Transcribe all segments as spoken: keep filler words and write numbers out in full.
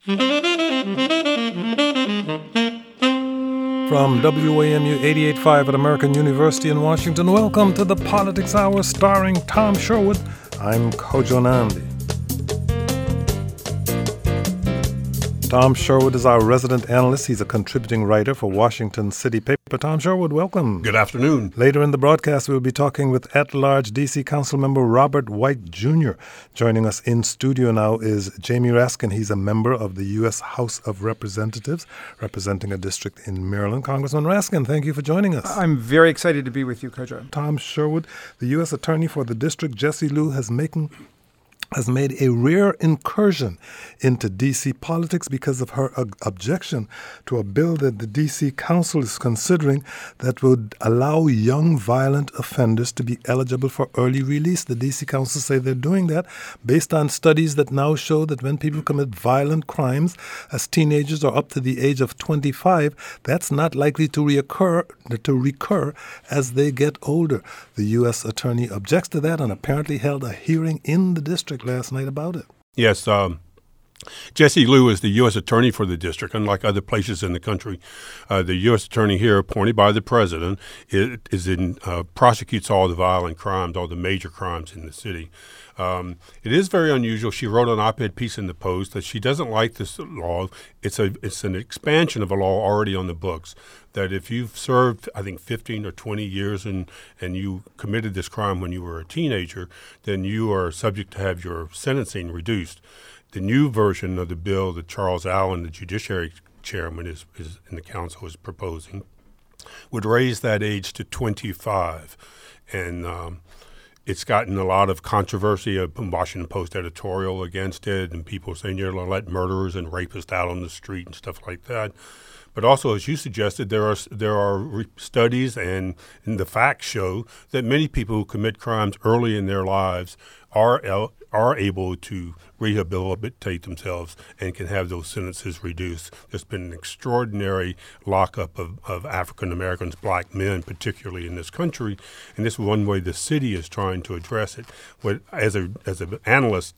From W A M U eighty-eight point five at American University in Washington, welcome to the Politics Hour starring Tom Sherwood. I'm Kojo Nandi. Tom Sherwood is our resident analyst. He's a contributing writer for Washington City Paper. Tom Sherwood, welcome. Good afternoon. Later in the broadcast, we'll be talking with at-large D C Council member Robert White Junior Joining us in studio now is Jamie Raskin. He's a member of the U S House of Representatives, representing a district in Maryland. Congressman Raskin, thank you for joining us. I'm very excited to be with you, Kojo. Tom Sherwood, the U S Attorney for the district, Jessie Liu, has making... has made a rare incursion into D C politics because of her uh, objection to a bill that the D C Council is considering that would allow young violent offenders to be eligible for early release. The D C Council say they're doing that based on studies that now show that when people commit violent crimes as teenagers or up to the age of twenty-five, that's not likely to reoccur, to recur as they get older. The U S Attorney objects to that and apparently held a hearing in the district last night about it. Yes, um, Jessie Liu is the U S Attorney for the district. Unlike other places in the country, uh, the U S Attorney here, appointed by the president, is, is in uh, prosecutes all the violent crimes, all the major crimes in the city. Um, it is very unusual. She wrote an op-ed piece in the Post that she doesn't like this law. It's a it's an expansion of a law already on the books, that if you've served, I think, fifteen or twenty years and, and you committed this crime when you were a teenager, then you are subject to have your sentencing reduced. The new version of the bill that Charles Allen, the Judiciary Chairman, is, is in the council is proposing, would raise that age to twenty-five. And um, it's gotten a lot of controversy, a Washington Post editorial against it, and people saying you're going to let murderers and rapists out on the street and stuff like that. But also, as you suggested, there are there are re- studies and, and the facts show that many people who commit crimes early in their lives are el- are able to rehabilitate themselves and can have those sentences reduced. There's been an extraordinary lockup of, of African Americans, black men, particularly in this country, and this is one way the city is trying to address it. What, as a as an analyst,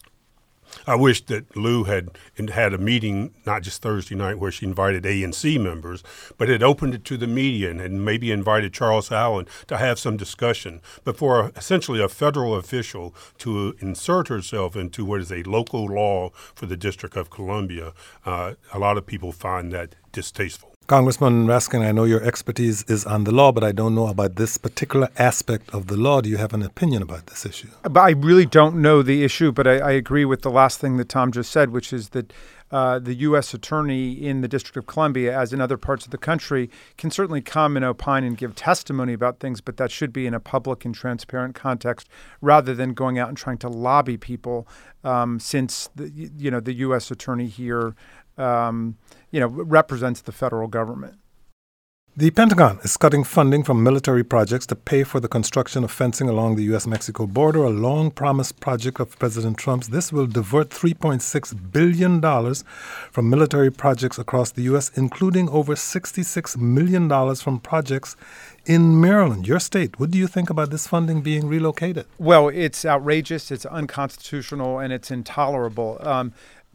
I wish that Lou had had a meeting, not just Thursday night, where she invited A N C members, but had opened it to the media and, and maybe invited Charles Allen to have some discussion. But for a, essentially a federal official to insert herself into what is a local law for the District of Columbia, uh, a lot of people find that distasteful. Congressman Raskin, I know your expertise is on the law, but I don't know about this particular aspect of the law. Do you have an opinion about this issue? But I really don't know the issue, but I, I agree with the last thing that Tom just said, which is that uh, the U S Attorney in the District of Columbia, as in other parts of the country, can certainly come and opine and give testimony about things, but that should be in a public and transparent context rather than going out and trying to lobby people, um, since the, you know, the U S Attorney here Um, you know, represents the federal government. The Pentagon is cutting funding from military projects to pay for the construction of fencing along the U S Mexico border, a long-promised project of President Trump's. This will divert three point six billion dollars from military projects across the U S, including over sixty-six million dollars from projects in Maryland, your state. What do you think about this funding being relocated? Well, it's outrageous, it's unconstitutional, and it's intolerable. Um,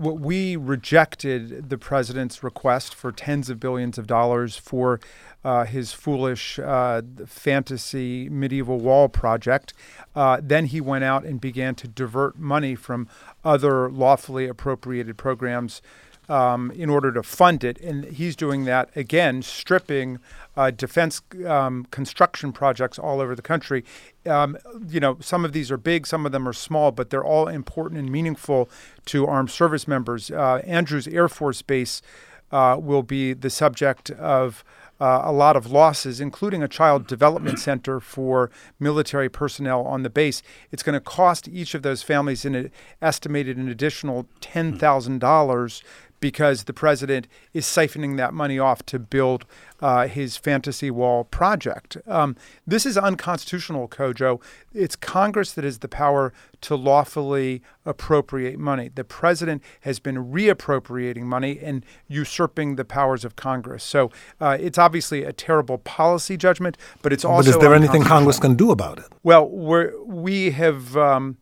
We rejected the president's request for tens of billions of dollars for uh, his foolish uh, fantasy medieval wall project. Uh, then he went out and began to divert money from other lawfully appropriated programs um, in order to fund it. And he's doing that, again, stripping uh, defense um, construction projects all over the country. Um, you know, some of these are big, some of them are small, but they're all important and meaningful to armed service members. Uh, Andrews Air Force Base uh, will be the subject of uh, a lot of losses, including a child development center for military personnel on the base. It's going to cost each of those families an estimated an additional ten thousand dollars because the president is siphoning that money off to build uh, his fantasy wall project. Um, this is unconstitutional, Kojo. It's Congress that has the power to lawfully appropriate money. The president has been reappropriating money and usurping the powers of Congress. So uh, it's obviously a terrible policy judgment, but it's also But is there anything Congress can do about it? Well, we're, we have... Um,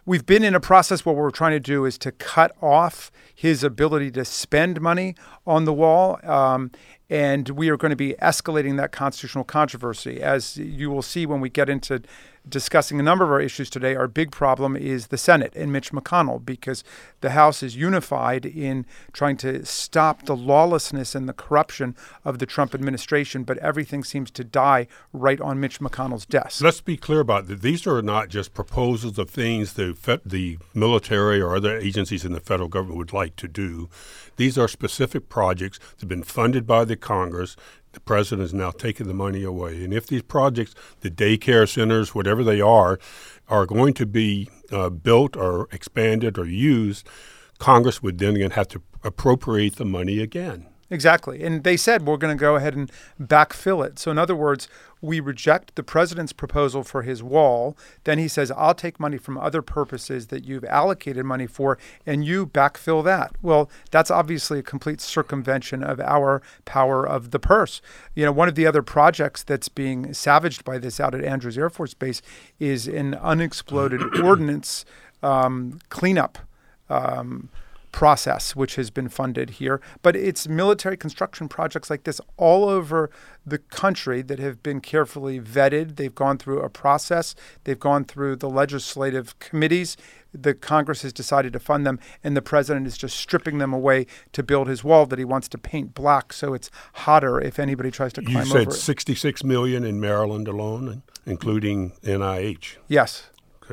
we've been in a process where what we're trying to do is to cut off his ability to spend money on the wall. Um, and we are going to be escalating that constitutional controversy. As you will see when we get into discussing a number of our issues today, our big problem is the Senate and Mitch McConnell, because the House is unified in trying to stop the lawlessness and the corruption of the Trump administration, but everything seems to die right on Mitch McConnell's desk. Let's be clear about that. These are not just proposals of things the fe- the military or other agencies in the federal government would like to do. These are specific projects that have been funded by the Congress. The president has now taken the money away. And if these projects, the daycare centers, whatever they are, are going to be uh, built or expanded or used, Congress would then again have to appropriate the money again. Exactly. And they said we're going to go ahead and backfill it. So in other words, we reject the president's proposal for his wall. Then he says, I'll take money from other purposes that you've allocated money for, and you backfill that. Well, that's obviously a complete circumvention of our power of the purse. You know, one of the other projects that's being savaged by this out at Andrews Air Force Base is an unexploded ordnance um, cleanup um process, which has been funded here. But it's military construction projects like this all over the country that have been carefully vetted. They've gone through a process. They've gone through the legislative committees. The Congress has decided to fund them, and the president is just stripping them away to build his wall that he wants to paint black so it's hotter if anybody tries to climb over it. You said sixty-six million dollars in Maryland alone, including N I H. Yes.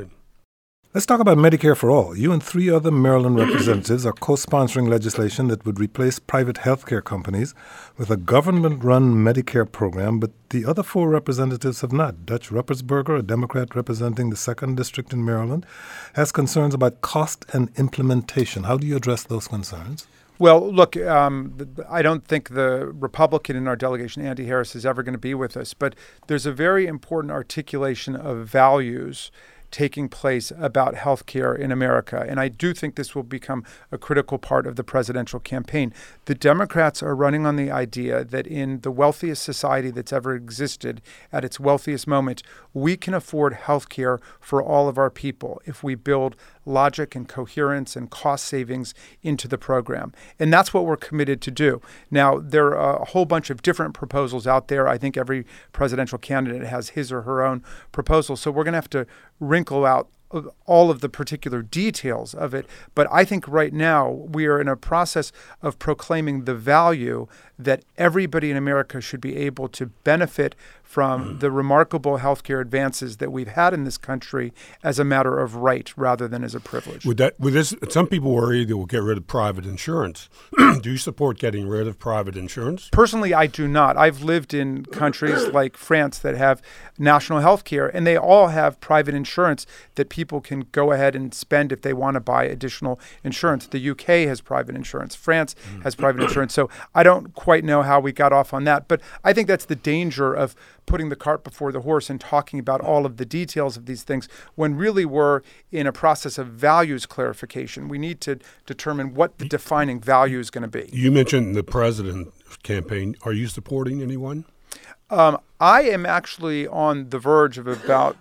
Let's talk about Medicare for All. You and three other Maryland representatives are co-sponsoring legislation that would replace private health care companies with a government-run Medicare program, but the other four representatives have not. Dutch Ruppersberger, a Democrat representing the second District in Maryland, has concerns about cost and implementation. How do you address those concerns? Well, look, um, I don't think the Republican in our delegation, Andy Harris, is ever going to be with us, but there's a very important articulation of values taking place about healthcare in America. And I do think this will become a critical part of the presidential campaign. The Democrats are running on the idea that in the wealthiest society that's ever existed, at its wealthiest moment, we can afford healthcare for all of our people if we build logic and coherence and cost savings into the program. And that's what we're committed to do. Now, there are a whole bunch of different proposals out there. I think every presidential candidate has his or her own proposal. So we're going to have to wrinkle out all of the particular details of it. But I think right now we are in a process of proclaiming the value that everybody in America should be able to benefit from mm. the remarkable healthcare advances that we've had in this country as a matter of right rather than as a privilege. With that, with this, some people worry that we'll get rid of private insurance. Do you support getting rid of private insurance? Personally, I do not. I've lived in countries like France that have national health care, and they all have private insurance that people can go ahead and spend if they want to buy additional insurance. The U K has private insurance. France mm. has private insurance. So I don't quite know how we got off on that. But I think that's the danger of putting the cart before the horse and talking about all of the details of these things when really we're in a process of values clarification. We need to determine what the defining value is going to be. You mentioned the president campaign. Are you supporting anyone? Um, I am actually on the verge of about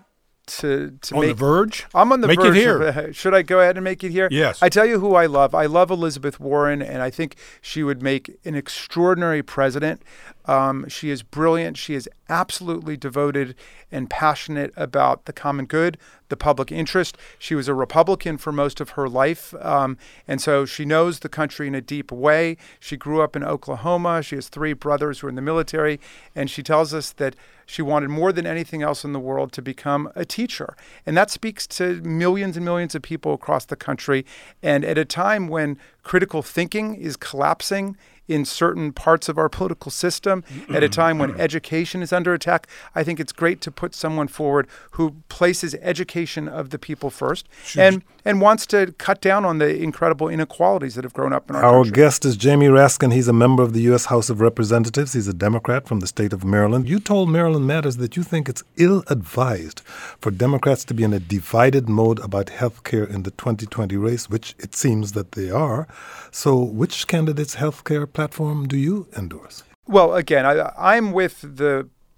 to to on make, the verge? I'm on the make verge. It here. Of, uh, should I go ahead and make it here? Yes. I tell you who I love. I love Elizabeth Warren, and I think she would make an extraordinary president. Um, she is brilliant. She is absolutely devoted and passionate about the common good, the public interest. She was a Republican for most of her life, um, and so she knows the country in a deep way. She grew up in Oklahoma. She has three brothers who are in the military, and she tells us that she wanted more than anything else in the world to become a teacher. And that speaks to millions and millions of people across the country. And at a time when critical thinking is collapsing in certain parts of our political system, at a time when education is under attack, I think it's great to put someone forward who places education of the people first and, and wants to cut down on the incredible inequalities that have grown up in our, our country. Our guest is Jamie Raskin. He's a member of the U S House of Representatives. He's a Democrat from the state of Maryland. You told Maryland Matters that you think it's ill-advised for Democrats to be in a divided mode about health care in the twenty twenty race, which it seems that they are. So which candidate's health care platform do you endorse? Well, again, I, I'm with the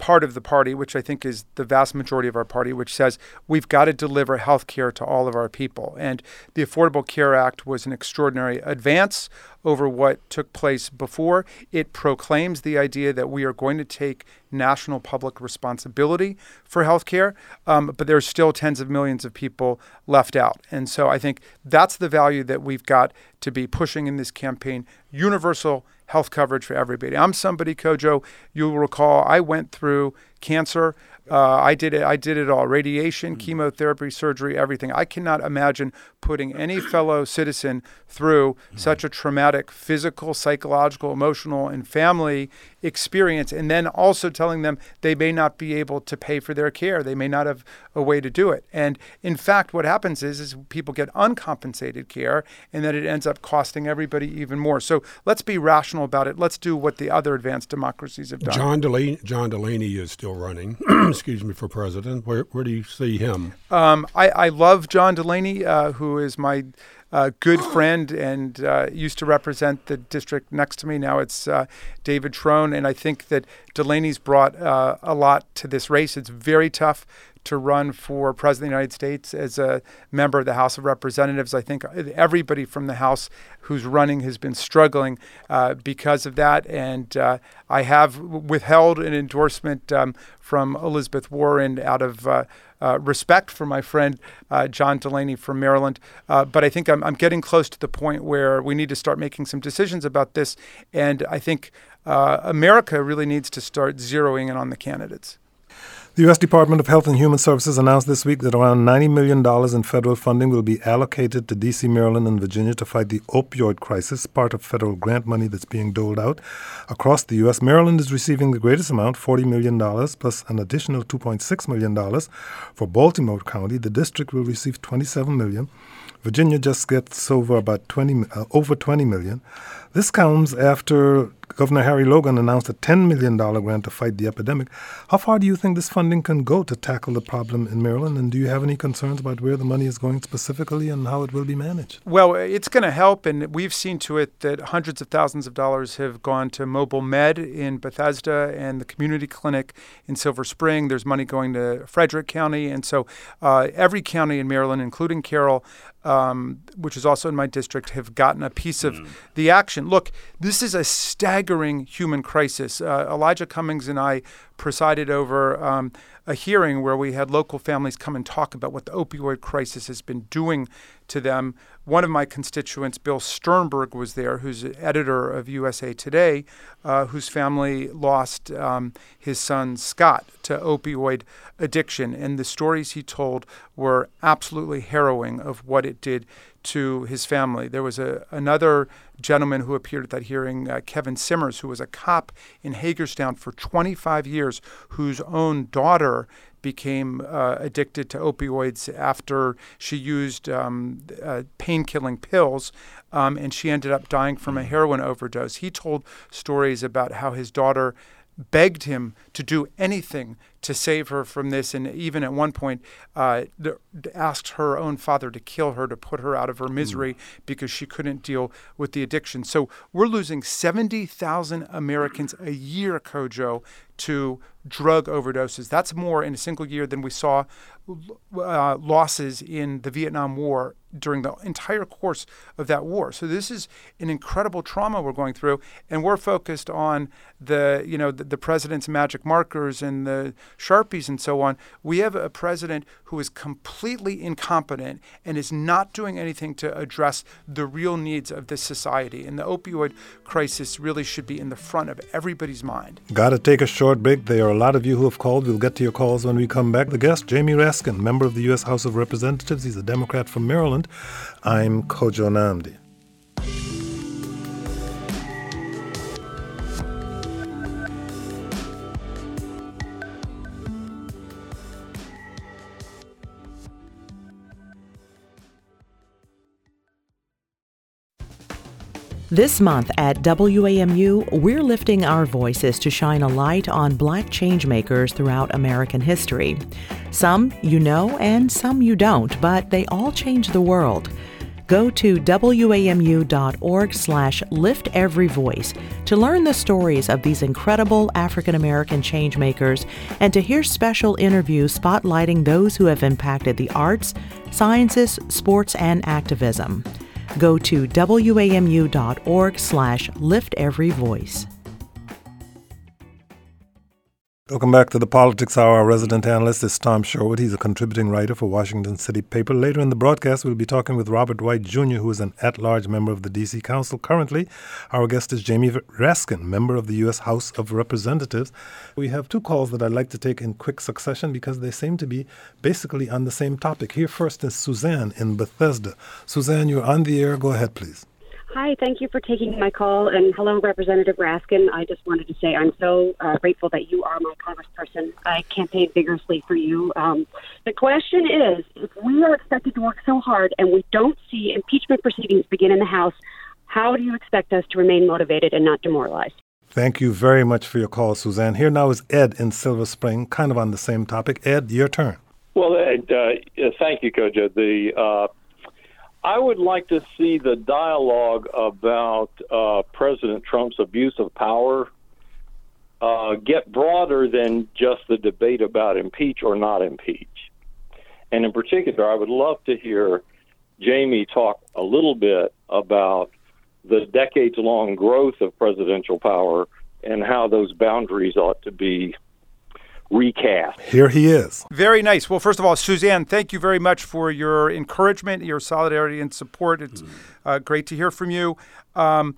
part of the party, which I think is the vast majority of our party, which says we've got to deliver health care to all of our people. And the Affordable Care Act was an extraordinary advance over what took place before. It proclaims the idea that we are going to take national public responsibility for health care, um, but there's still tens of millions of people left out. And so I think that's the value that we've got to be pushing in this campaign: universal health coverage for everybody. I'm somebody, Kojo, you'll recall, I went through cancer. Uh, I did it. I did it all: radiation, chemotherapy, surgery, everything. I cannot imagine putting any fellow citizen through such a traumatic physical, psychological, emotional, and family experience, and then also telling them they may not be able to pay for their care. They may not have a way to do it. And in fact, what happens is, is people get uncompensated care, and then it ends up costing everybody even more. So let's be rational about it. Let's do what the other advanced democracies have done. John Delaney, John Delaney is still running. Excuse me, for president. Where where do you see him? Um, I, I love John Delaney, uh, who is my uh, good friend and uh, used to represent the district next to me. Now it's uh, David Trone, and I think that Delaney's brought uh, a lot to this race. It's very tough to run for president of the United States as a member of the House of Representatives. I think everybody from the House who's running has been struggling uh, because of that. And uh, I have withheld an endorsement um, from Elizabeth Warren out of uh, uh, respect for my friend uh, John Delaney from Maryland. Uh, but I think I'm, I'm getting close to the point where we need to start making some decisions about this. And I think uh, America really needs to start zeroing in on the candidates. The U S Department of Health and Human Services announced this week that around ninety million dollars in federal funding will be allocated to D C, Maryland, and Virginia to fight the opioid crisis, part of federal grant money that's being doled out across the U S. Maryland is receiving the greatest amount, forty million dollars, plus an additional two point six million dollars for Baltimore County. The district will receive twenty-seven million dollars. Virginia just gets over about twenty, uh, over twenty million dollars. This comes after Governor Harry Logan announced a ten million dollars grant to fight the epidemic. How far do you think this funding can go to tackle the problem in Maryland? And do you have any concerns about where the money is going specifically and how it will be managed? Well, it's going to help, and we've seen to it that hundreds of thousands of dollars have gone to Mobile Med in Bethesda and the community clinic in Silver Spring. There's money going to Frederick County. And so uh, every county in Maryland, including Carroll, Um, which is also in my district, have gotten a piece of mm. the action. Look, this is a staggering human crisis. Uh, Elijah Cummings and I presided over um, a hearing where we had local families come and talk about what the opioid crisis has been doing to them. One of my constituents, Bill Sternberg, was there, who's editor of U S A Today, uh, whose family lost um, his son, Scott, to opioid addiction. And the stories he told were absolutely harrowing of what it did to his family. There was a another gentleman who appeared at that hearing, uh, Kevin Simmers, who was a cop in Hagerstown for twenty-five years, whose own daughter became uh, addicted to opioids after she used um, uh, pain-killing pills, um, and she ended up dying from a heroin overdose. He told stories about how his daughter begged him to do anything to save her from this, and even at one point uh, th- asked her own father to kill her to put her out of her misery mm. because she couldn't deal with the addiction. So we're losing seventy thousand Americans a year, Kojo, to drug overdoses. That's more in a single year than we saw uh, losses in the Vietnam War during the entire course of that war. So this is an incredible trauma we're going through, and we're focused on the, you know, the, the president's magic markers and the Sharpies and so on. We have a president who is completely incompetent and is not doing anything to address the real needs of this society. And the opioid crisis really should be in the front of everybody's mind. Got to take a short break. There are a lot of you who have called. We'll get to your calls when we come back. The guest, Jamie Raskin, member of the U S House of Representatives. He's a Democrat from Maryland. I'm Kojo Nnamdi. This month at W A M U, we're lifting our voices to shine a light on Black changemakers throughout American history. Some you know and some you don't, but they all changed the world. Go to wamu.org slash lift every voice to learn the stories of these incredible African American changemakers and to hear special interviews spotlighting those who have impacted the arts, sciences, sports, and activism. Go to wamu.org slash lift every voice. Welcome back to the Politics Hour. Our resident analyst is Tom Sherwood. He's a contributing writer for Washington City Paper. Later in the broadcast, we'll be talking with Robert White Junior, who is an at-large member of the D C Council. Currently, our guest is Jamie Raskin, member of the U S House of Representatives. We have two calls that I'd like to take in quick succession because they seem to be basically on the same topic. Here first is Suzanne in Bethesda. Suzanne, you're on the air. Go ahead, please. Hi, thank you for taking my call. And hello, Representative Raskin. I just wanted to say I'm so uh, grateful that you are my congressperson. I campaigned vigorously for you. Um, the question is, if we are expected to work so hard and we don't see impeachment proceedings begin in the House, how do you expect us to remain motivated and not demoralized? Thank you very much for your call, Suzanne. Here now is Ed in Silver Spring, kind of on the same topic. Ed, your turn. Well, Ed, uh, thank you, Koja. The uh, I would like to see the dialogue about uh, President Trump's abuse of power uh, get broader than just the debate about impeach or not impeach. And in particular, I would love to hear Jamie talk a little bit about the decades-long growth of presidential power and how those boundaries ought to be recast. Here he is. Very nice. Well, first of all, Suzanne, thank you very much for your encouragement, your solidarity and support. It's uh, great to hear from you. Um,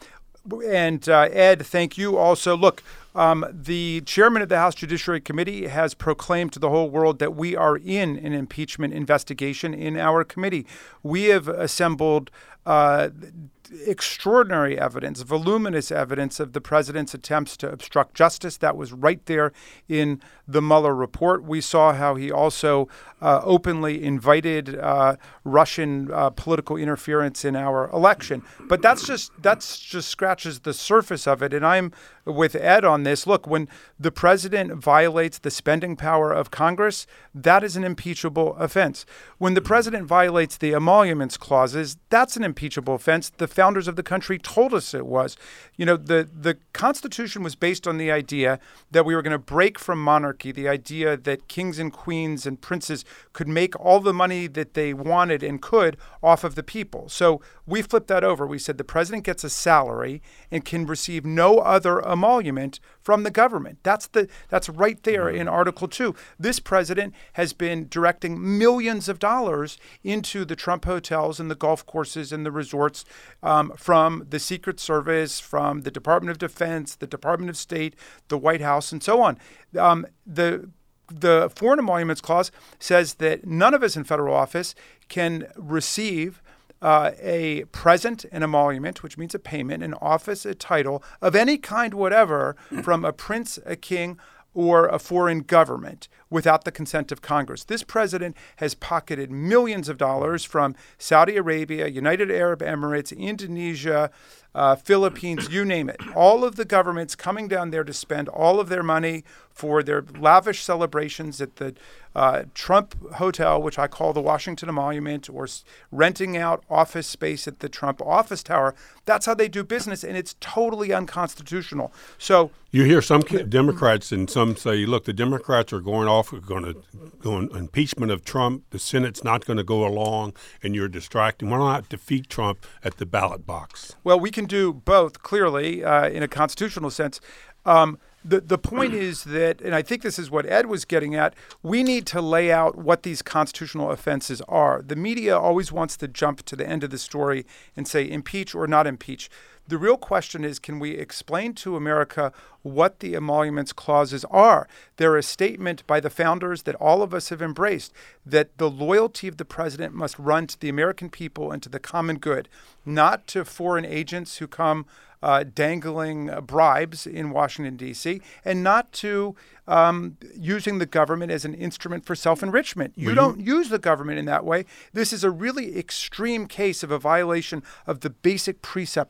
and uh, Ed, thank you also. Look, um, the chairman of the House Judiciary Committee has proclaimed to the whole world that we are in an impeachment investigation in our committee. We have assembled uh, extraordinary evidence, voluminous evidence of the president's attempts to obstruct justice. That was right there in the Mueller report. We saw how he also uh, openly invited uh, Russian uh, political interference in our election. But that's just that's just scratches the surface of it. And I'm with Ed on this. Look, when the president violates the spending power of Congress, that is an impeachable offense. When the president violates the emoluments clauses, that's an impeachable offense. The founders of the country told us it was. You know, the, the Constitution was based on the idea that we were going to break from monarchy, the idea that kings and queens and princes could make all the money that they wanted and could off of the people. So we flipped that over. We said the president gets a salary and can receive no other emolument from the government. That's the that's right there in Article two. This president has been directing millions of dollars into the Trump hotels and the golf courses and the resorts um, from the Secret Service, from the Department of Defense, the Department of State, the White House, and so on. Um, the the Foreign Emoluments Clause says that none of us in federal office can receive Uh, a present, an emolument, which means a payment, an office, a title of any kind, whatever, from a prince, a king, or a foreign government without the consent of Congress. This president has pocketed millions of dollars from Saudi Arabia, United Arab Emirates, Indonesia, uh, Philippines, you name it. All of the governments coming down there to spend all of their money for their lavish celebrations at the uh, Trump Hotel, which I call the Washington Emolument, or s- renting out office space at the Trump office tower. That's how they do business, and it's totally unconstitutional. So you hear some Democrats and some say, look, the Democrats are going off, are going to go on impeachment of Trump. The Senate's not going to go along, and you're distracting. Why not defeat Trump at the ballot box? Well, we can do both, clearly, uh, in a constitutional sense. Um, The the point is that, and I think this is what Ed was getting at, we need to lay out what these constitutional offenses are. The media always wants to jump to the end of the story and say impeach or not impeach. The real question is, can we explain to America what the emoluments clauses are? They're a statement by the founders that all of us have embraced, that the loyalty of the president must run to the American people and to the common good, not to foreign agents who come uh, dangling uh, bribes in Washington, D C, and not to um, using the government as an instrument for self-enrichment. You mm-hmm. don't use the government in that way. This is a really extreme case of a violation of the basic precepts of our You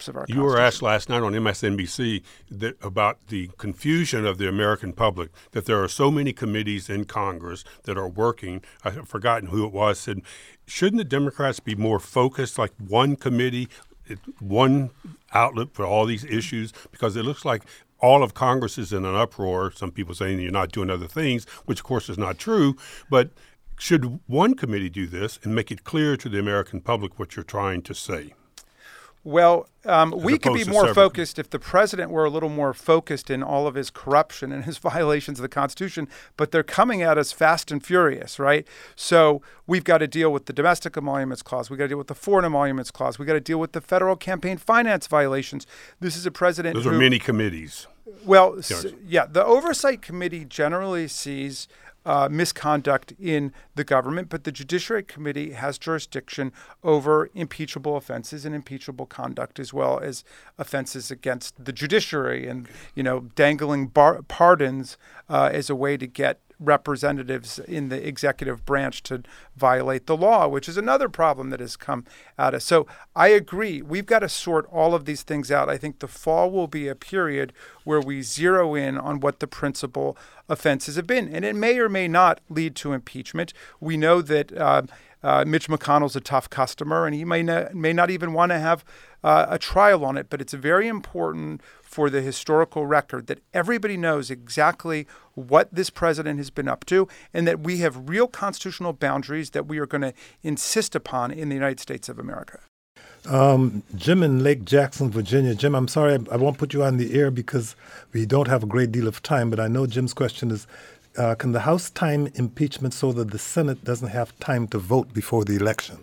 were asked last night on M S N B C that, about the confusion of the American public, that there are so many committees in Congress that are working. I've forgotten who it was, said, shouldn't the Democrats be more focused, like one committee, one outlet for all these issues? Because it looks like all of Congress is in an uproar. Some people saying you're not doing other things, which, of course, is not true. But should one committee do this and make it clear to the American public what you're trying to say? Well, um, we could be more several. focused if the president were a little more focused in all of his corruption and his violations of the Constitution, but they're coming at us fast and furious, right? So we've got to deal with the Domestic Emoluments Clause. We've got to deal with the Foreign Emoluments Clause. We've got to deal with the federal campaign finance violations. This is a president Those who, are many committees. Well, s- yeah, the Oversight Committee generally sees Uh, misconduct in the government, but the Judiciary Committee has jurisdiction over impeachable offenses and impeachable conduct, as well as offenses against the judiciary, and you know, dangling bar- pardons uh, as a way to get representatives in the executive branch to violate the law, which is another problem that has come at us. So I agree. We've got to sort all of these things out. I think the fall will be a period where we zero in on what the principal offenses have been. And it may or may not lead to impeachment. We know that uh, uh, Mitch McConnell's a tough customer, and he may not, may not even want to have uh, a trial on it. But it's very important for the historical record that everybody knows exactly what this president has been up to, and that we have real constitutional boundaries that we are going to insist upon in the United States of America. Um, Jim in Lake Jackson, Virginia. Jim, I'm sorry, I, I won't put you on the air because we don't have a great deal of time, but I know Jim's question is, uh, can the House time impeachment so that the Senate doesn't have time to vote before the election?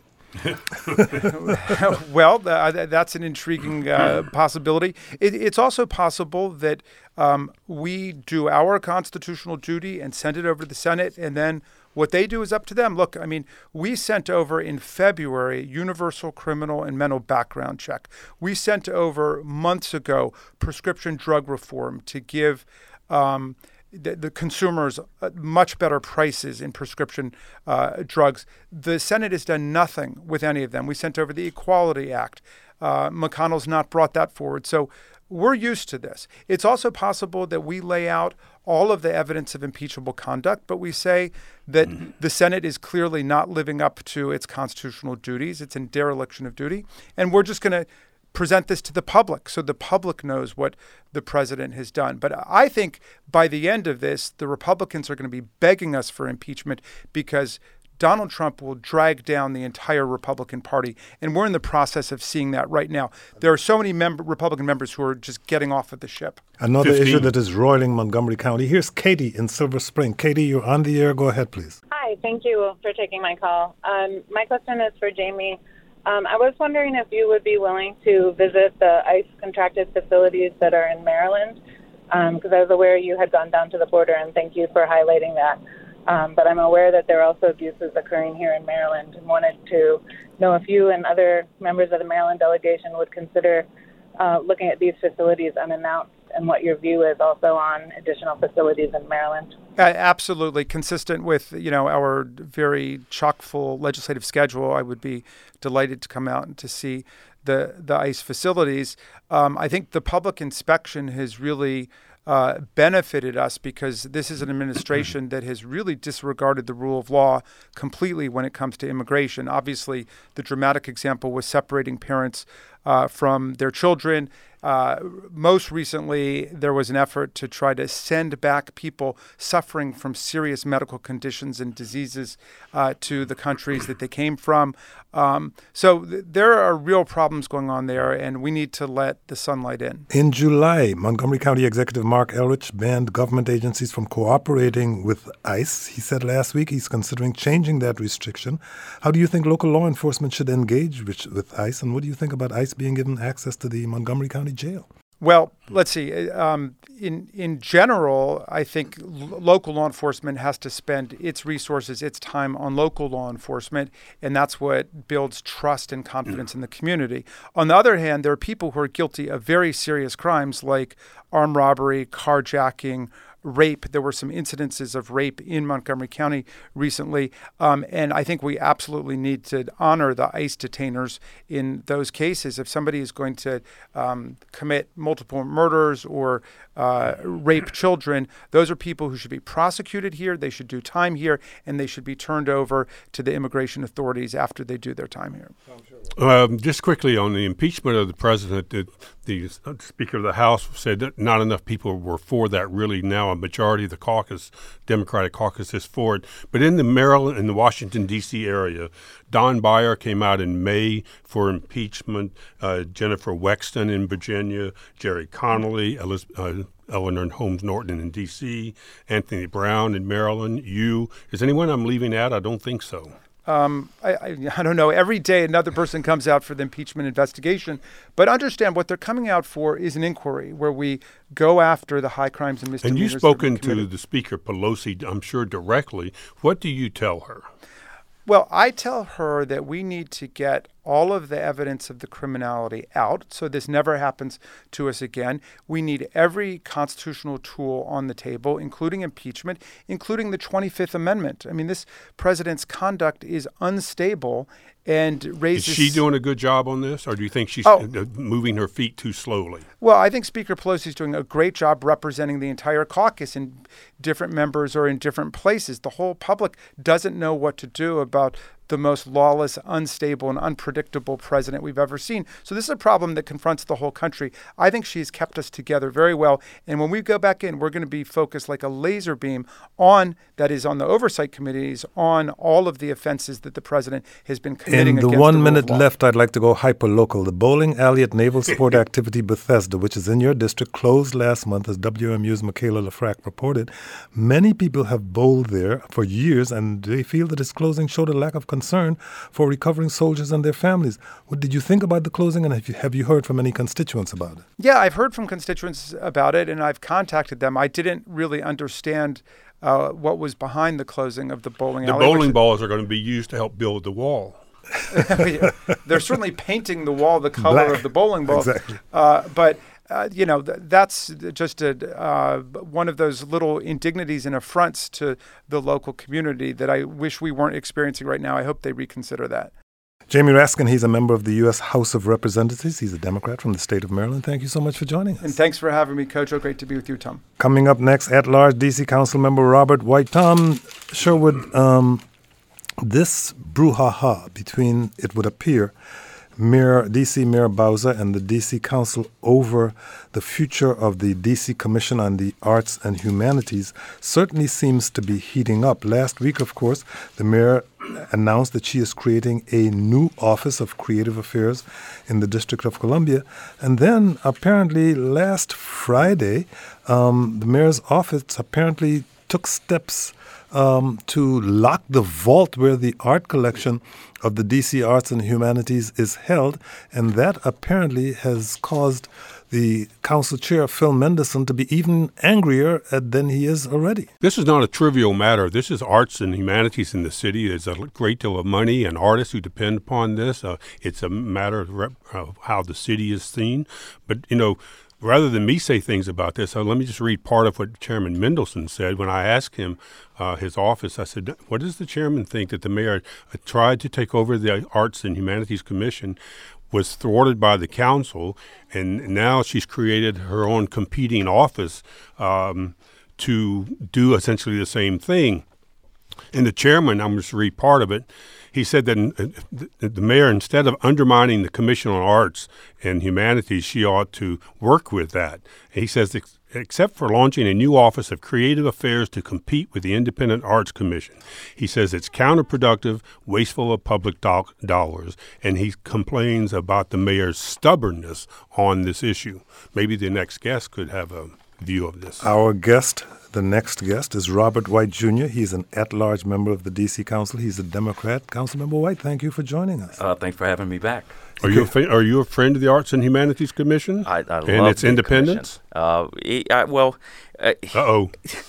Well, uh, that's an intriguing uh, possibility. It, it's also possible that um, we do our constitutional duty and send it over to the Senate, and then what they do is up to them. Look, I mean, we sent over in February universal criminal and mental background check. We sent over months ago prescription drug reform to give um, the, the consumers uh, much better prices in prescription uh, drugs. The Senate has done nothing with any of them. We sent over the Equality Act. Uh, McConnell's not brought that forward. So we're used to this. It's also possible that we lay out all of the evidence of impeachable conduct, but we say that the Senate is clearly not living up to its constitutional duties. It's in dereliction of duty. And we're just going to present this to the public so the public knows what the president has done. But I think by the end of this, the Republicans are going to be begging us for impeachment because Donald Trump will drag down the entire Republican Party. And we're in the process of seeing that right now. There are so many member, Republican members who are just getting off of the ship. Another fifteen issue that is roiling Montgomery County. Here's Katie in Silver Spring. Katie, you're on the air. Go ahead, please. Hi, thank you for taking my call. Um, my question is for Jamie. Um, I was wondering if you would be willing to visit the ICE contracted facilities that are in Maryland, because um, I was aware you had gone down to the border, and thank you for highlighting that. Um, but I'm aware that there are also abuses occurring here in Maryland, and wanted to know if you and other members of the Maryland delegation would consider uh, looking at these facilities unannounced, and what your view is also on additional facilities in Maryland. Uh, absolutely. Consistent with, you know, our very chock-full legislative schedule, I would be delighted to come out and to see the, the ICE facilities. Um, I think the public inspection has really uh, benefited us because this is an administration that has really disregarded the rule of law completely when it comes to immigration. Obviously, the dramatic example was separating parents uh, from their children. Uh, most recently, there was an effort to try to send back people suffering from serious medical conditions and diseases uh, to the countries that they came from. Um, so th- there are real problems going on there, and we need to let the sunlight in. In July, Montgomery County Executive Mark Elrich banned government agencies from cooperating with ICE. He said last week he's considering changing that restriction. How do you think local law enforcement should engage with, with ICE, and what do you think about ICE being given access to the Montgomery County Jail? Well, let's see. Um, in in general, I think l- local law enforcement has to spend its resources, its time on local law enforcement, and that's what builds trust and confidence in the community. On the other hand, there are people who are guilty of very serious crimes like armed robbery, carjacking, rape. There were some incidences of rape in Montgomery County recently, um, and I think we absolutely need to honor the ICE detainers in those cases. If somebody is going to um, commit multiple murders or uh, rape children, those are people who should be prosecuted here. They should do time here, and they should be turned over to the immigration authorities after they do their time here. Um, just quickly on the impeachment of the president, the, the Speaker of the House said that not enough people were for that. Really, now a majority of the caucus, Democratic caucus, is for it. But in the Maryland, in the Washington D C area, Don Beyer came out in May for impeachment. Uh, Jennifer Wexton in Virginia, Jerry Connolly, Eliz- uh, Eleanor Holmes Norton in D C, Anthony Brown in Maryland. You is anyone I'm leaving out? I don't think so. Um, I, I, I don't know. Every day another person comes out for the impeachment investigation. But understand what they're coming out for is an inquiry where we go after the high crimes and misdemeanors. And you've spoken to the Speaker Pelosi, I'm sure, directly. What do you tell her? Well, I tell her that we need to get all of the evidence of the criminality out so this never happens to us again. We need every constitutional tool on the table, including impeachment, including the twenty-fifth Amendment. I mean, this president's conduct is unstable and raises... Is she doing a good job on this, or do you think she's oh. moving her feet too slowly? Well, I think Speaker Pelosi is doing a great job representing the entire caucus, and different members are in different places. The whole public doesn't know what to do about the most lawless, unstable, and unpredictable president we've ever seen. So this is a problem that confronts the whole country. I think she's kept us together very well. And when we go back in, we're going to be focused like a laser beam on, that is, on the oversight committees, on all of the offenses that the president has been committing against the rule of law. In the one minute left, I'd like to go hyper-local. The Bowling Alley at Naval Sport Activity Bethesda, which is in your district, closed last month, as W M U's Michaela Lafrac reported. Many people have bowled there for years, and they feel that its closing showed a lack of concern for recovering soldiers and their families. What did you think about the closing, and have you, have you heard from any constituents about it? Yeah, I've heard from constituents about it, and I've contacted them. I didn't really understand uh, what was behind the closing of the bowling the alley. The bowling balls are going to be used to help build the wall. They're certainly painting the wall the color Black. of the bowling ball. Exactly. Uh, but Uh, you know, th- that's just a, uh, one of those little indignities and affronts to the local community that I wish we weren't experiencing right now. I hope they reconsider that. Jamie Raskin, he's a member of the U S House of Representatives. He's a Democrat from the state of Maryland. Thank you so much for joining us. And thanks for having me, Coach. Great to be with you, Tom. Coming up next, at-large D C Council Member Robert White. Tom Sherwood, um, this brouhaha between, it would appear, Mayor D C Mayor Bowser and the D C Council over the future of the D C Commission on the Arts and Humanities certainly seems to be heating up. Last week, of course, the mayor announced that she is creating a new Office of Creative Affairs in the District of Columbia. And then apparently last Friday, um, the mayor's office apparently took steps Um, to lock the vault where the art collection of the D C Arts and Humanities is held, and that apparently has caused the council chair, Phil Mendelssohn, to be even angrier than he is already. This is not a trivial matter. This is arts and humanities in the city. There's a great deal of money and artists who depend upon this. Uh, it's a matter of rep- uh, how the city is seen. But, you know, rather than me say things about this, uh, let me just read part of what Chairman Mendelssohn said. When I asked him, uh, his office, I said, what does the chairman think that the mayor uh, tried to take over the Arts and Humanities Commission, was thwarted by the council, and now she's created her own competing office um, to do essentially the same thing? And the chairman, I'm just read part of it, he said that the mayor, instead of undermining the Commission on Arts and Humanities, she ought to work with that. And he says, except for launching a new Office of Creative Affairs to compete with the Independent Arts Commission, he says it's counterproductive, wasteful of public do- dollars, and he complains about the mayor's stubbornness on this issue. Maybe the next guest could have a view of this. Our guest, the next guest, is Robert White Junior He's an at-large member of the D C Council. He's a Democrat. Councilmember White, thank you for joining us. Uh, thanks for having me back. Are you a fa- are you a friend of the Arts and Humanities Commission I, I and love its the independence? Uh, I, well, uh oh.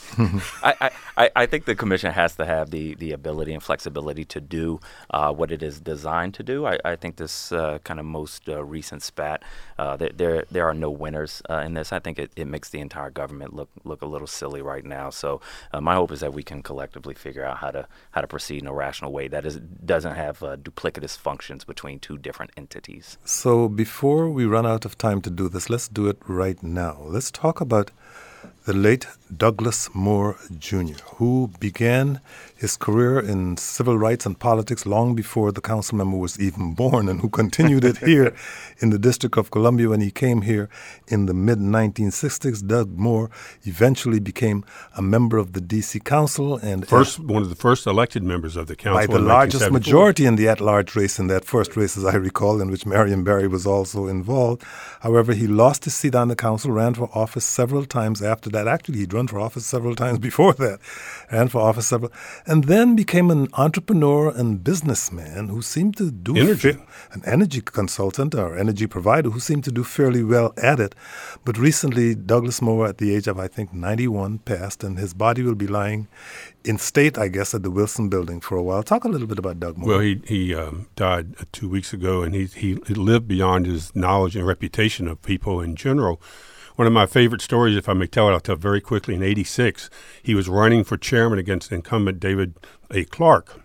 I, I, I think the commission has to have the, the ability and flexibility to do uh, what it is designed to do. I, I think this uh, kind of most uh, recent spat, uh, there, there there are no winners uh, in this. I think it, it makes the entire government look look a little silly right now. So uh, my hope is that we can collectively figure out how to how to proceed in a rational way that is doesn't have uh, duplicitous functions between two different entities. So before we run out of time to do this, let's do it right now. Let's talk about the late Douglas Moore Junior, who began his career in civil rights and politics long before the council member was even born, and who continued it here in the District of Columbia when he came here in the mid nineteen sixties. Doug Moore eventually became a member of the D C Council and first one of the first elected members of the council by the in largest nineteen seventy-four. Majority in the at-large race in that first race, as I recall, in which Marion Barry was also involved. However, he lost his seat on the council, ran for office several times after that. Actually, he'd run for office several times before that, ran for office several, and then became an entrepreneur and businessman who seemed to do energy. Fa- an energy consultant or energy provider who seemed to do fairly well at it. But recently, Douglas Moore, at the age of I think ninety-one, passed, and his body will be lying in state, I guess, at the Wilson Building for a while. Talk a little bit about Doug Moore. Well, he he um, died uh, two weeks ago, and he, he he lived beyond his knowledge and reputation of people in general. One of my favorite stories, if I may tell it, I'll tell very quickly. In eighty-six, he was running for chairman against incumbent David A. Clark.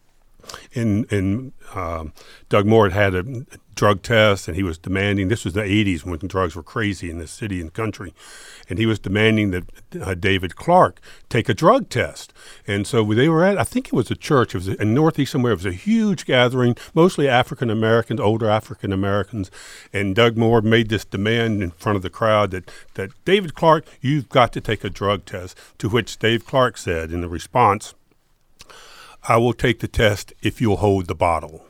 And, and um, Doug Moore had had a drug test, and he was demanding, this was the eighties when drugs were crazy in the city and country, and he was demanding that uh, David Clark take a drug test. And so they were at, I think it was a church, it was in Northeast somewhere, it was a huge gathering, mostly African-Americans, older African-Americans, and Doug Moore made this demand in front of the crowd that, that David Clark, you've got to take a drug test, to which Dave Clark said in the response, I will take the test if you'll hold the bottle.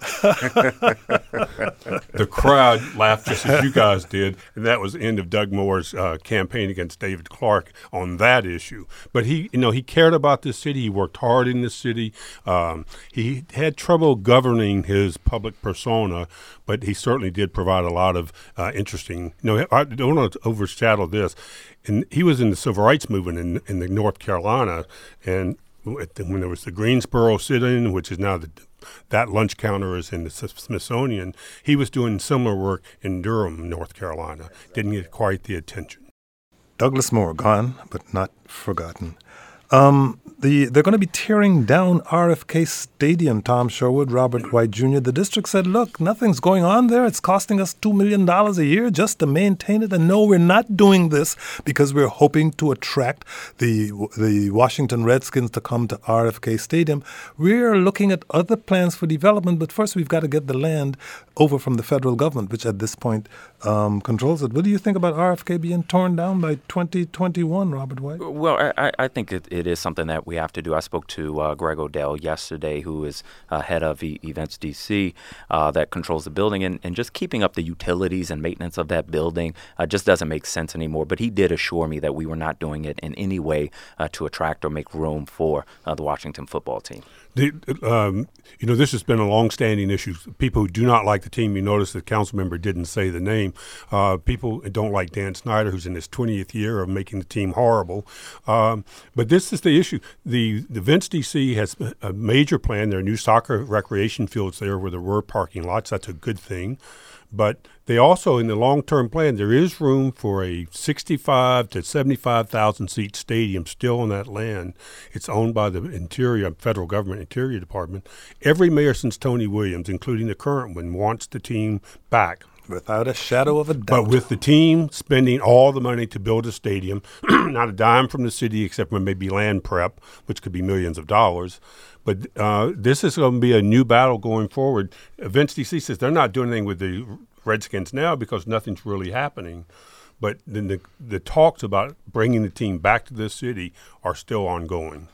The crowd laughed just as you guys did, and that was the end of Doug Moore's uh, campaign against David Clark on that issue. But he, you know, he cared about this city. He worked hard in the city. Um, he had trouble governing his public persona, but he certainly did provide a lot of uh, interesting. You know, I don't want to overshadow this. And he was in the civil rights movement in in the North Carolina, and when there was the Greensboro sit-in, which is now the, that lunch counter is in the Smithsonian, he was doing similar work in Durham, North Carolina. Didn't get quite the attention. Douglas Moore, gone but not forgotten. Um, the they're going to be tearing down R F K Stadium, Tom Sherwood, Robert White Junior The district said, look, nothing's going on there. It's costing us two million dollars a year just to maintain it. And no, we're not doing this because we're hoping to attract the the Washington Redskins to come to R F K Stadium. We're looking at other plans for development, but first we've got to get the land over from the federal government, which at this point um, controls it. What do you think about R F K being torn down by twenty twenty-one, Robert White? Well, I, I think it, it is something that we have to do. I spoke to uh, Greg Odell yesterday, who is uh, head of e- Events D C, uh, that controls the building, and, and just keeping up the utilities and maintenance of that building uh, just doesn't make sense anymore. But he did assure me that we were not doing it in any way uh, to attract or make room for uh, the Washington football team. The, um, you know, this has been a long-standing issue. People who do not like the team, you notice the council member didn't say the name. Uh, people don't like Dan Snyder, who's in his twentieth year of making the team horrible. Um, but this is the issue. The, the Events D C has a major plan. There are new soccer recreation fields there where there were parking lots. That's a good thing. But they also, in the long-term plan, there is room for a sixty-five to seventy-five thousand seat stadium still on that land. It's owned by the Interior, federal government Interior Department. Every mayor since Tony Williams, including the current one, wants the team back. Without a shadow of a doubt. But with the team spending all the money to build a stadium, not a dime from the city except for maybe land prep, which could be millions of dollars. But uh, this is going to be a new battle going forward. Events D C says they're not doing anything with the Redskins now because nothing's really happening. But then the, the talks about bringing the team back to this city are still ongoing.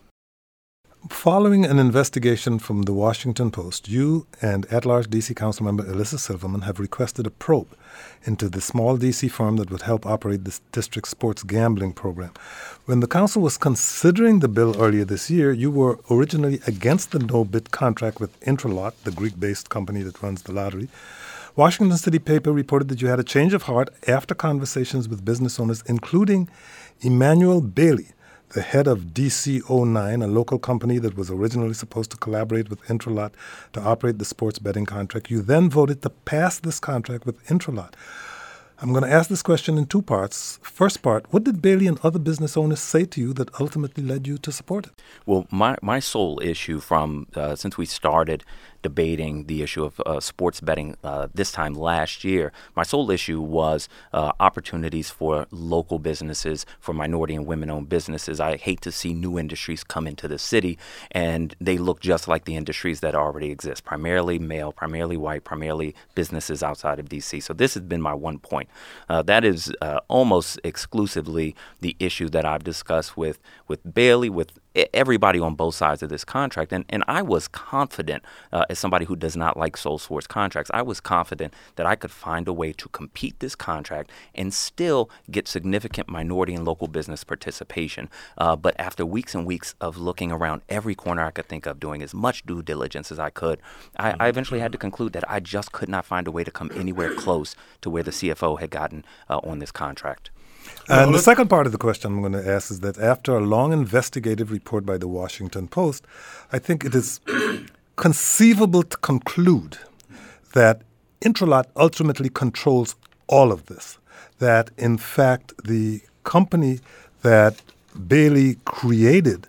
Following an investigation from the Washington Post, you and at-large D C Councilmember Elissa Silverman have requested a probe into the small D C firm that would help operate this district sports gambling program. When the council was considering the bill earlier this year, you were originally against the no-bid contract with Intralot, the Greek-based company that runs the lottery. Washington City paper reported that you had a change of heart after conversations with business owners, including Emmanuel Bailey, the head of D C oh nine, a local company that was originally supposed to collaborate with Intralot to operate the sports betting contract. You then voted to pass this contract with Intralot. I'm going to ask this question in two parts. First part, what did Bailey and other business owners say to you that ultimately led you to support it? Well, my, my sole issue from uh, since we started debating the issue of uh, sports betting uh, this time last year, my sole issue was uh, opportunities for local businesses, for minority and women-owned businesses. I hate to see new industries come into the city, and they look just like the industries that already exist, primarily male, primarily white, primarily businesses outside of D C. So this has been my one point. Uh, that is uh, almost exclusively the issue that I've discussed with, with Bailey, with everybody on both sides of this contract. And, and I was confident, uh, as somebody who does not like sole source contracts, I was confident that I could find a way to compete this contract and still get significant minority and local business participation. Uh, but after weeks and weeks of looking around every corner I could think of, doing as much due diligence as I could, I, I eventually had to conclude that I just could not find a way to come anywhere close to where the C F O had gotten uh, on this contract. And the second part of the question I'm going to ask is that after a long investigative report by the Washington Post, I think it is conceivable to conclude that Intralot ultimately controls all of this, that in fact the company that Bailey created,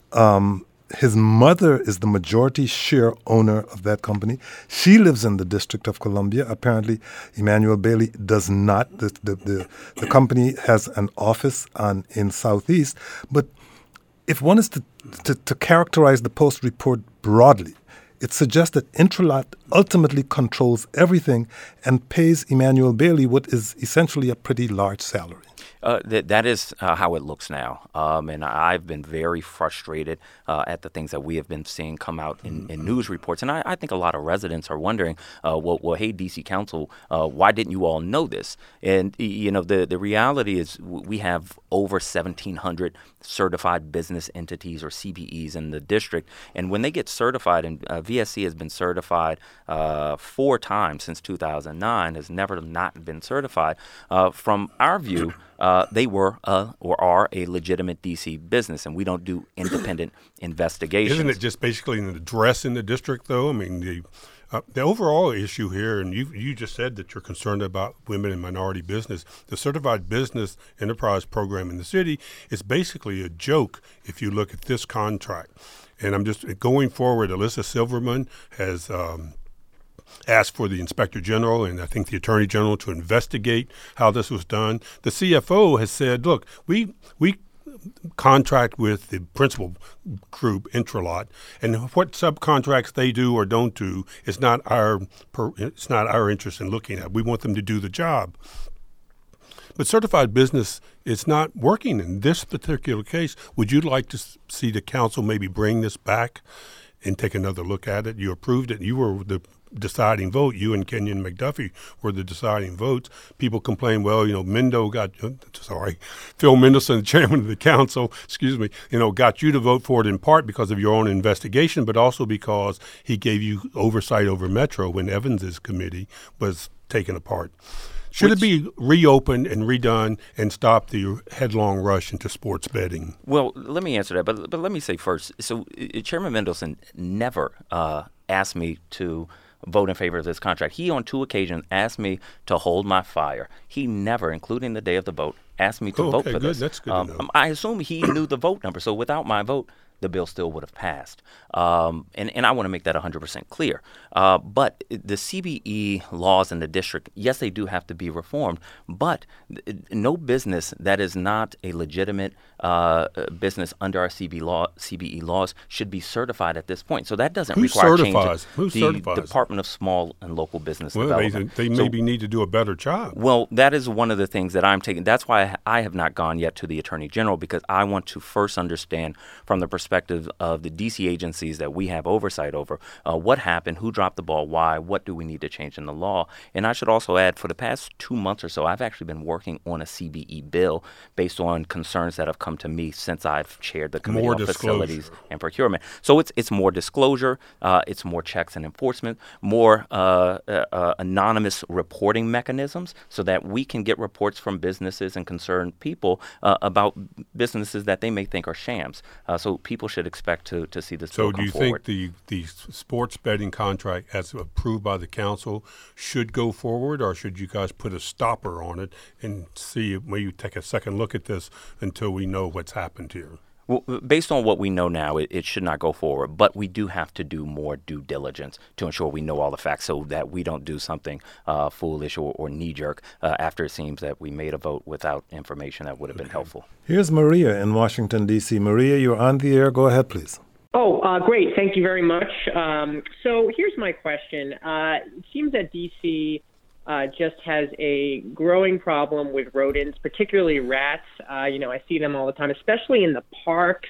um, his mother is the majority share owner of that company. She lives in the District of Columbia. Apparently, Emmanuel Bailey does not. The, the, the, the company has an office on in Southeast. But if one is to, to, to characterize the Post report broadly, it suggests that Intralot ultimately controls everything and pays Emmanuel Bailey what is essentially a pretty large salary. Uh, that that is uh, how it looks now, um, and I've been very frustrated uh, at the things that we have been seeing come out in, in news reports. And I, I think a lot of residents are wondering, uh, well, well, hey, D C Council, uh, why didn't you all know this? And you know, the the reality is we have over seventeen hundred certified business entities or C B Es in the district, and when they get certified, and uh, V S C has been certified uh, four times since two thousand nine, has never not been certified. Uh, from our view. Uh, they were uh, or are a legitimate D C business, and we don't do independent investigations. Isn't it just basically an address in the district, though? I mean, the uh, the overall issue here, and you you just said that you're concerned about women and minority business. The Certified Business Enterprise Program in the city is basically a joke if you look at this contract. And I'm just going forward. Alyssa Silverman has Um, asked for the Inspector General and I think the Attorney General to investigate how this was done. The C F O has said, look, we we contract with the principal group, Intralot, and what subcontracts they do or don't do is not our per, it's not our interest in looking at. We want them to do the job. But certified business is not working in this particular case. Would you like to see the council maybe bring this back and take another look at it? You approved it. You were the deciding vote. You and Kenyon McDuffie were the deciding votes. People complain, well, you know, Mendo got, sorry, Phil Mendelson, the chairman of the council, excuse me, you know, got you to vote for it in part because of your own investigation, but also because he gave you oversight over Metro when Evans's committee was taken apart. Should Which, it be reopened and redone and stop the headlong rush into sports betting? Well, let me answer that, but but let me say first. So uh, Chairman Mendelson never uh, asked me to vote in favor of this contract. He, on two occasions, asked me to hold my fire. He never, including the day of the vote, asked me to oh, vote okay, for good. this. That's good um, to know. I assume he knew the vote number, so without my vote, the bill still would have passed. Um, and, and I want to make that one hundred percent clear. Uh, but the C B E laws in the district, yes, they do have to be reformed, but no business that is not a legitimate uh, business under our C B law, C B E laws should be certified at this point. So that doesn't Who require certifies? change. Who the certifies? Department of Small and Local Business well, Development. They, they so, maybe need to do a better job. Well, that is one of the things that I'm taking. That's why I have not gone yet to the Attorney General, because I want to first understand from the perspective perspective of the D C agencies that we have oversight over. Uh, what happened? Who dropped the ball? Why? What do we need to change in the law? And I should also add, for the past two months or so, I've actually been working on a C B E bill based on concerns that have come to me since I've chaired the Committee More on disclosure. Facilities and Procurement. So it's it's more disclosure, uh, it's more checks and enforcement, more uh, uh, uh, anonymous reporting mechanisms so that we can get reports from businesses and concerned people uh, about businesses that they may think are shams. Uh, so people should expect to, to see this So bill do come you forward. think the, the sports betting contract as approved by the council should go forward, or should you guys put a stopper on it and see, maybe take a second look at this until we know what's happened here? Well, based on what we know now, it, it should not go forward, but we do have to do more due diligence to ensure we know all the facts so that we don't do something uh, foolish or, or knee-jerk uh, after it seems that we made a vote without information that would have been helpful. Here's Maria in Washington, D C. Maria, you're on the air. Go ahead, please. Oh, uh, great. Thank you very much. Um, so here's my question. Uh, it seems that D C uh, just has a growing problem with rodents, particularly rats. Uh, you know, I see them all the time, especially in the parks.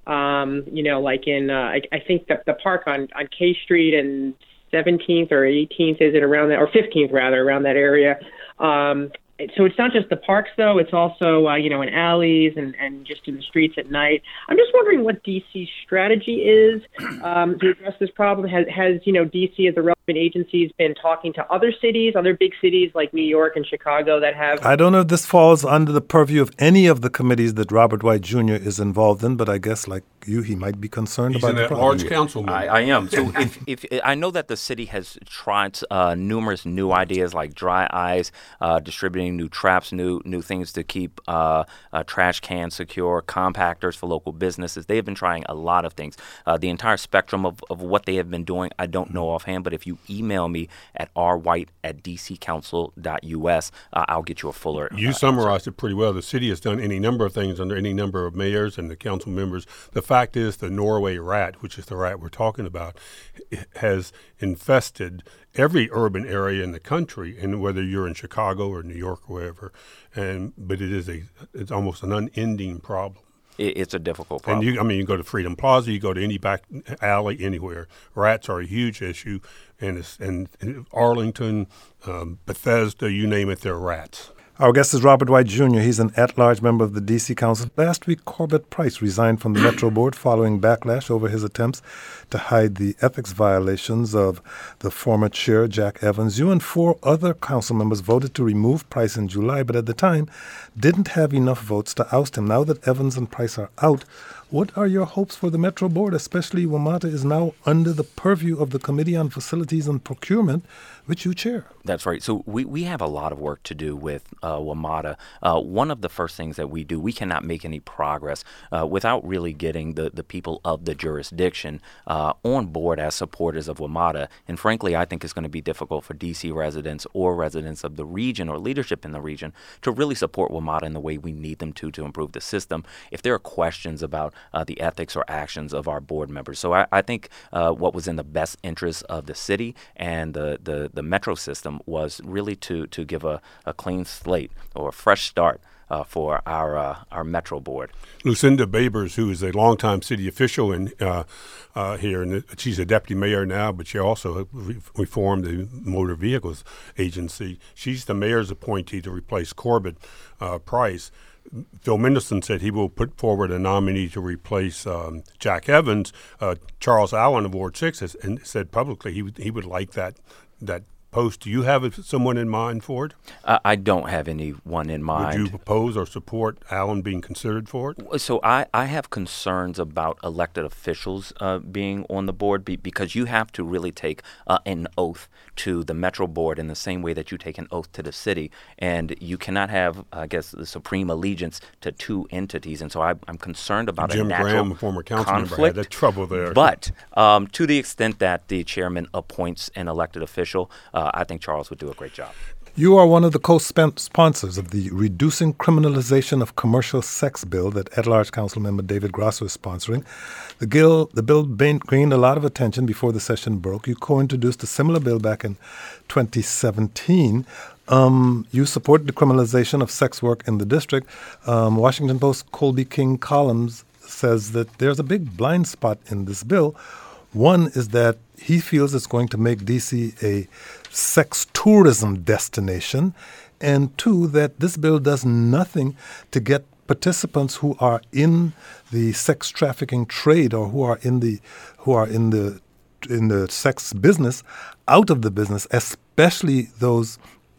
Um, you know, like in, uh, I, I think the, the park on, on K Street and seventeenth or eighteenth, is it around that, or fifteenth rather, around that area. Um, So it's not just the parks, though. It's also, uh, you know, in alleys and, and just in the streets at night. I'm just wondering what D C's strategy is um, to address this problem. Has, has, you know, D C as the relevant agencies been talking to other cities, other big cities like New York and Chicago that have... I don't know if this falls under the purview of any of the committees that Robert White Junior is involved in, but I guess like you, he might be concerned He's about in the that problem. large council member. I, I am. So if, if I know that the city has tried uh, numerous new ideas like dry ice, uh, distributing new traps, new new things to keep uh, uh, trash cans secure, compactors for local businesses. They have been trying a lot of things. Uh, the entire spectrum of, of what they have been doing, I don't know offhand, but if you email me at r white at d c council dot u s, uh, I'll get you a fuller You uh, summarized it pretty well. The city has done any number of things under any number of mayors and the council members. The fact is the Norway rat, which is the rat we're talking about, has infested every urban area in the country, and whether you're in Chicago or New York or wherever, and but it is a it's almost an unending problem. It, it's a difficult problem. And you, I mean, you go to Freedom Plaza, you go to any back alley, anywhere. Rats are a huge issue, and it's, and Arlington, um, Bethesda, you name it, they're rats. Our guest is Robert White Junior He's an at-large member of the D C Council. Last week, Corbett Price resigned from the Metro Board following backlash over his attempts to hide the ethics violations of the former chair, Jack Evans. You and four other council members voted to remove Price in July, but at the time didn't have enough votes to oust him. Now that Evans and Price are out, what are your hopes for the Metro Board, especially WMATA is now under the purview of the Committee on Facilities and Procurement, which you chair? That's right. So we, we have a lot of work to do with uh, WMATA. Uh, one of the first things that we do, we cannot make any progress uh, without really getting the, the people of the jurisdiction uh, on board as supporters of WMATA. And frankly, I think it's going to be difficult for D C residents or residents of the region or leadership in the region to really support WMATA in the way we need them to to improve the system if there are questions about uh, the ethics or actions of our board members. So I, I think uh, what was in the best interest of the city and the, the, the Metro system was really to, to give a, a clean slate or a fresh start Uh, for our uh, our Metro Board. Lucinda Babers, who is a longtime city official in uh, uh, here, and she's a deputy mayor now, but she also re- reformed the Motor Vehicles Agency. She's the mayor's appointee to replace Corbett uh, Price. Phil Mendelson said he will put forward a nominee to replace um, Jack Evans. Uh, Charles Allen of Ward six has and said publicly he would, he would like that that post. Do you have someone in mind for it? Uh, I don't have anyone in mind. Would you oppose or support Allen being considered for it? So I, I have concerns about elected officials uh, being on the board be, because you have to really take uh, an oath to the Metro Board in the same way that you take an oath to the city. And you cannot have, I guess, the supreme allegiance to two entities. And so I, I'm concerned about Jim a natural Graham, a former council conflict. member, had that trouble there. But um, to the extent that the chairman appoints an elected official, uh, I think Charles would do a great job. You are one of the co-sponsors of the Reducing Criminalization of Commercial Sex bill that at-large council member David Grosso is sponsoring. The, bill, the bill gained a lot of attention before the session broke. You co-introduced a similar bill back in twenty seventeen. Um, you support the criminalization of sex work in the district. Um, Washington Post Colby King columns says that there's a big blind spot in this bill. One is that he feels it's going to make D C a sex tourism destination, and two, that this bill does nothing to get participants who are in the sex trafficking trade or who are in the who are in the in the sex business out of the business, especially those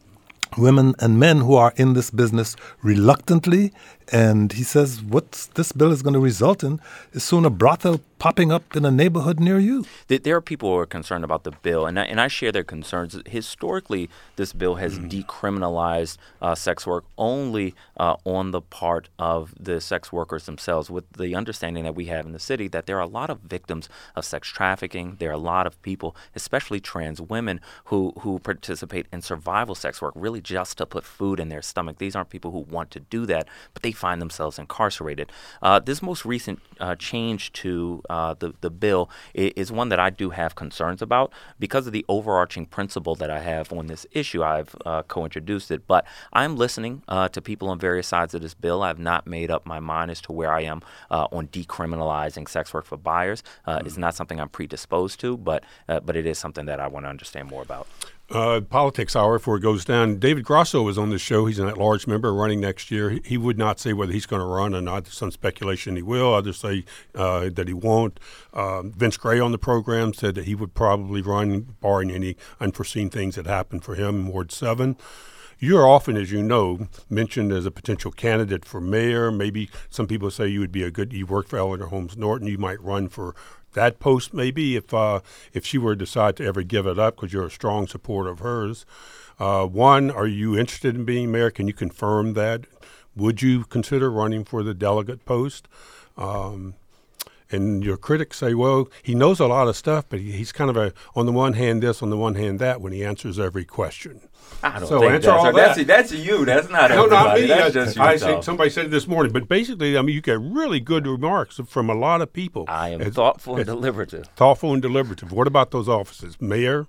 women and men who are in this business reluctantly. And he says what this bill is going to result in is soon a brothel popping up in a neighborhood near you. There are people who are concerned about the bill, and I, and I share their concerns. Historically, this bill has mm. decriminalized uh, sex work only uh, on the part of the sex workers themselves, with the understanding that we have in the city that there are a lot of victims of sex trafficking. There are a lot of people, especially trans women, who, who participate in survival sex work, really just to put food in their stomach. These aren't people who want to do that, but they find themselves incarcerated. Uh, this most recent uh, change to uh, the, the bill is, is one that I do have concerns about because of the overarching principle that I have on this issue. I've uh, co-introduced it, but I'm listening uh, to people on various sides of this bill. I've not made up my mind as to where I am uh, on decriminalizing sex work for buyers. Uh, mm-hmm. It's not something I'm predisposed to, but uh, but it is something that I want to understand more about. Uh, politics hour before it goes down. David Grosso was on this show. He's an at-large member running next year. He, he would not say whether he's going to run or not. There's some speculation he will. Others say uh, that he won't. Uh, Vince Gray on the program said that he would probably run, barring any unforeseen things that happen for him in Ward seven. You're often, as you know, mentioned as a potential candidate for mayor. Maybe some people say you would be a good – you work for Eleanor Holmes Norton. You might run for – that post, maybe, if uh, if she were to decide to ever give it up, because you're a strong supporter of hers. Uh, one, are you interested in being mayor? Can you confirm that? Would you consider running for the delegate post? Um, and your critics say, well, he knows a lot of stuff, but he, he's kind of a on the one hand this, on the one hand that, when he answers every question. I don't so think answer that's, all that's, that. that's you. That's not no, everybody. not me. That's I, just I yourself. think somebody said it this morning. But basically, I mean, you get really good remarks from a lot of people. I am as, thoughtful and as, deliberative. Thoughtful and deliberative. What about those offices? Mayor?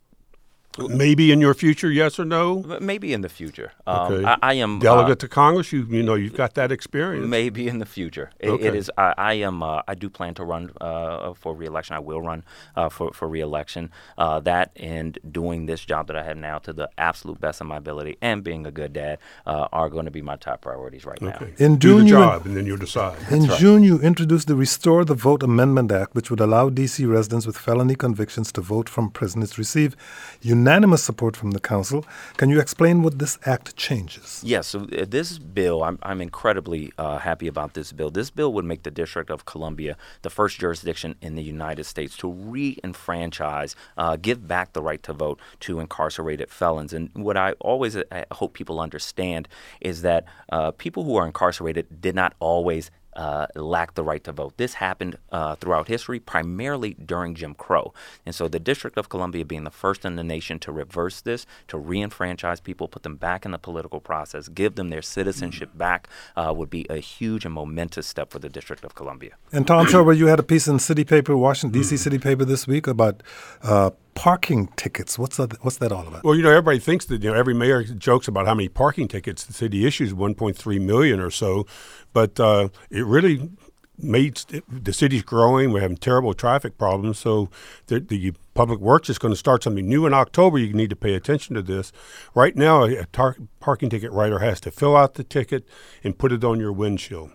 Maybe in your future, yes or no? Maybe in the future. Um, okay. I, I am delegate uh, to Congress. You you know you've got that experience. Maybe in the future. It, okay. it is. I, I am. Uh, I do plan to run uh, for re-election. I will run uh, for for re-election. Uh, that and doing this job that I have now to the absolute best of my ability, and being a good dad uh, are going to be my top priorities right okay. now. In do June, the you job, in, and then you'll decide. In right. June, you introduced the Restore the Vote Amendment Act, which would allow D C residents with felony convictions to vote from prison. It's received unanimous support from the council. Can you explain what this act changes? Yes. So uh, this bill, I'm, I'm incredibly uh, happy about this bill. This bill would make the District of Columbia the first jurisdiction in the United States to re-enfranchise, uh, give back the right to vote to incarcerated felons. And what I always uh, hope people understand is that uh, people who are incarcerated did not always Uh, lack the right to vote. This happened uh, throughout history, primarily during Jim Crow. And so the District of Columbia being the first in the nation to reverse this, to re-enfranchise people, put them back in the political process, give them their citizenship mm-hmm. back, uh, would be a huge and momentous step for the District of Columbia. And Tom Schauber, you had a piece in City Paper, Washington, D C City Paper this week about uh, parking tickets. What's that, what's that all about? Well, you know, everybody thinks that, you know, every mayor jokes about how many parking tickets the city issues, one point three million or so. But uh, it really made it, the city's growing. We're having terrible traffic problems. So the, the Public Works is going to start something new in October. You need to pay attention to this. Right now, a tar- parking ticket writer has to fill out the ticket and put it on your windshield.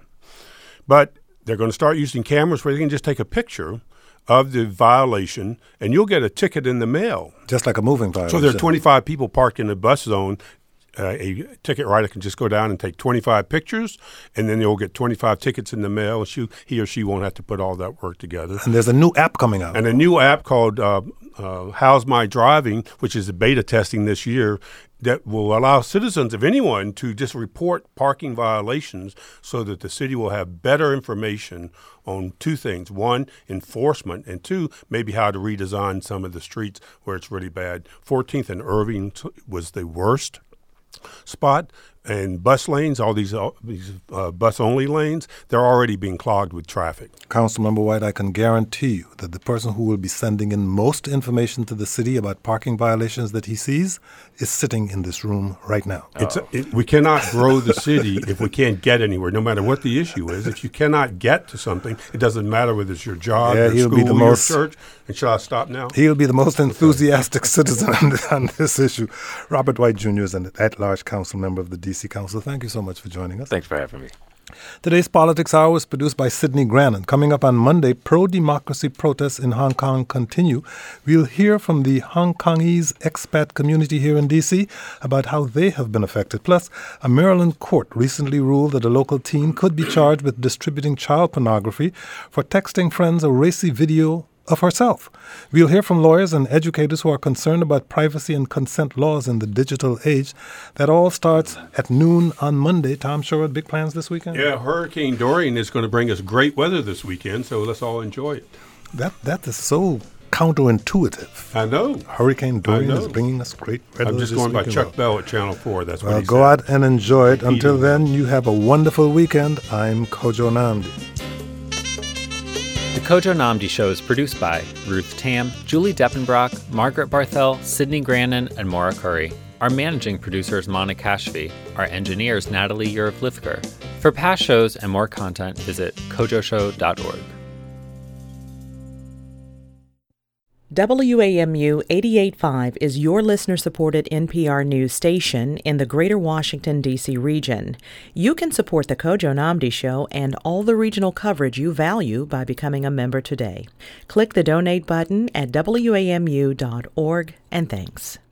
But they're going to start using cameras where they can just take a picture of the violation, and you'll get a ticket in the mail. Just like a moving violation. So there are twenty-five people parked in the bus zone. Uh, a ticket writer can just go down and take twenty-five pictures, and then they'll get twenty-five tickets in the mail. And she, he or she won't have to put all that work together. And there's a new app coming out. And a new app called uh, uh, How's My Driving, which is a beta testing this year, that will allow citizens of anyone to just report parking violations so that the city will have better information on two things. One, enforcement, and two, maybe how to redesign some of the streets where it's really bad. fourteenth and Irving was the worst spot. and bus lanes, all these uh, these uh, bus-only lanes, they're already being clogged with traffic. Councilmember White, I can guarantee you that the person who will be sending in most information to the city about parking violations that he sees is sitting in this room right now. It's a, it, we cannot grow the city if we can't get anywhere, no matter what the issue is. If you cannot get to something, it doesn't matter whether it's your job, Yeah, your he'll school, be the your most- church. And shall I stop now? He'll be the most enthusiastic citizen on, the, on this issue. Robert White Junior is an at-large council member of the D C Council. Thank you so much for joining us. Thanks for having me. Today's Politics Hour was produced by Sidney Grannon. Coming up on Monday, pro-democracy protests in Hong Kong continue. We'll hear from the Hong Kongese expat community here in D C about how they have been affected. Plus, a Maryland court recently ruled that a local teen could be charged with distributing child pornography for texting friends a racy video of herself. We'll hear from lawyers and educators who are concerned about privacy and consent laws in the digital age. That all starts at noon on Monday. Tom Sherwood, big plans this weekend? Yeah, Hurricane Dorian is going to bring us great weather this weekend, so let's all enjoy it. That That is so counterintuitive. I know. Hurricane Dorian I know. is bringing us great weather I'm just this going by weekend. Chuck Bell at Channel four. That's what Well, he go said. out and enjoy it. Until Heating. then, you have a wonderful weekend. I'm Kojo Namdi. The Kojo Namdi Show is produced by Ruth Tam, Julie Deppenbrock, Margaret Barthel, Sidney Grannon, and Maura Curry. Our managing producer is Mona Kashfi. Our engineer is Natalie Urov-Lithker. For past shows and more content, visit kojo show dot org. W A M U eighty-eight point five is your listener-supported N P R news station in the greater Washington, D C region. You can support the Kojo Namdi Show and all the regional coverage you value by becoming a member today. Click the donate button at W A M U dot org, and thanks.